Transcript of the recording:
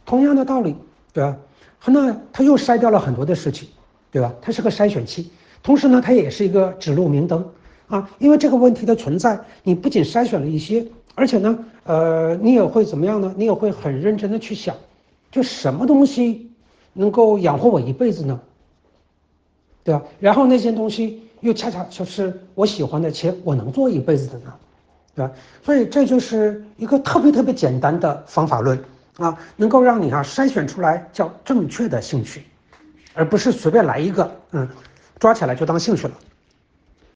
同样的道理，对吧？那它又筛掉了很多的事情，对吧？它是个筛选器，同时呢，它也是一个指路明灯啊。因为这个问题的存在，你不仅筛选了一些，而且呢，你也会怎么样呢？你也会很认真的去想，就什么东西能够养活我一辈子呢？对吧？然后那些东西又恰恰就是我喜欢的，且我能做一辈子的呢，对吧？所以这就是一个特别特别简单的方法论啊，能够让你筛选出来叫正确的兴趣，而不是随便来一个，抓起来就当兴趣了。